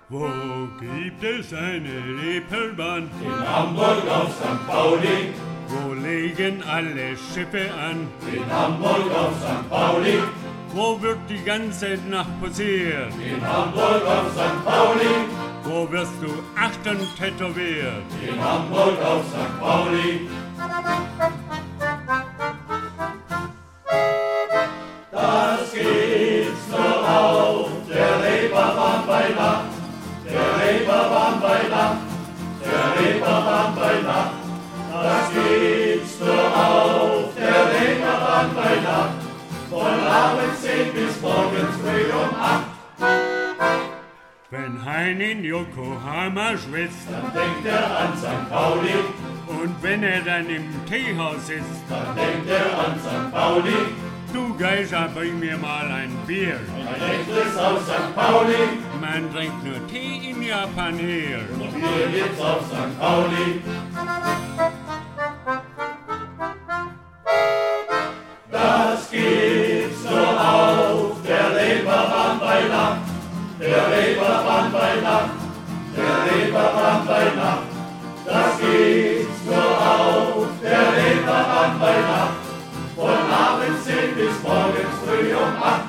Wo gibt es eine Reeperbahn? In Hamburg auf St. Pauli. Wo legen alle Schiffe an? In Hamburg auf St. Pauli. Wo wird die ganze Nacht posiert? In Hamburg auf St. Pauli. Wo wirst du achten tätowiert? In Hamburg auf St. Pauli. Das gibt's nur auf der Reeperbahn bei Nacht. Der Reeperbahn bei Nacht. Der Reeperbahn bei Nacht. Das gibt's nur auf der Reeperbahn bei Nacht. Von abends 10 bis morgens früh um 8. Wenn Hein in Yokohama schwitzt, Dann denkt er an St. Pauli. und wenn er dann im Teehaus sitzt, Dann denkt er an St. Pauli. du Geiser, bring mir mal ein Bier. Ein echtes aus St. Pauli. Man trinkt nur Tee in Japan hier. Und hier geht's auf St. Pauli. Das gibt's nur auf der Reeperbahn bei Nacht. Der Reeperbahn bei Nacht. Der Reeperbahn bei Nacht. Das gibt's nur auf der Reeperbahn bei Nacht. Von abends 10 bis morgens früh um 8.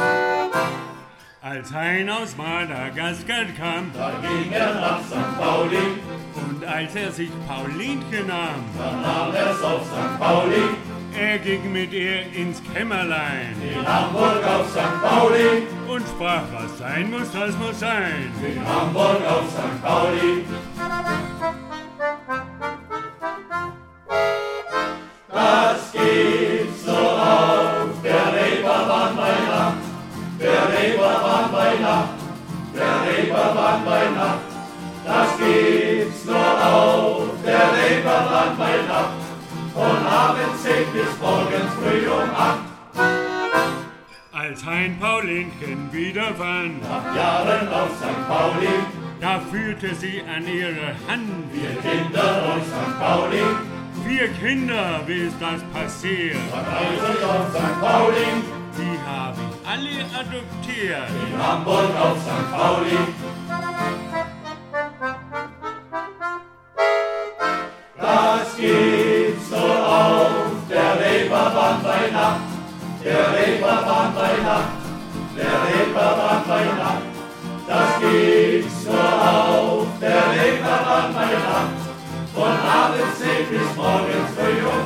Als Hein aus Madagaskar kam Da ging er nach St. Pauli. und als er sich Paulinchen nahm, Dann nahm er's auf St. Pauli. er ging mit ihr ins Kämmerlein In Hamburg auf St. Pauli. und sprach, was sein muss, das muss sein. In Hamburg auf St. Pauli. Das gibt's nur auf der Reeperbahn bei Nacht. Der Reeperbahn bei Nacht. Der Reeperbahn bei Nacht. Das gibt's nur auf der Reeperbahn bei Nacht. Von abends 10 bis morgens früh um 8. Als Hein Paulinchen wiederfand, Nach Jahren auf St. Pauli. da führte sie an ihre Hand 4 Kinder aus St. Pauli. 4 Kinder, wie ist das passiert? Verteilt auf St. Pauli. Die habe ich alle adoptiert. In Hamburg auf St. Pauli. Das gibt's nur auf der Reeperbahn bei Nacht. Der Reeperbahn bei Nacht. Der Reeperbahn bei Nacht. Das gibt's nur auf der Reeperbahn bei Nacht. Von abends 10 bis morgens früh um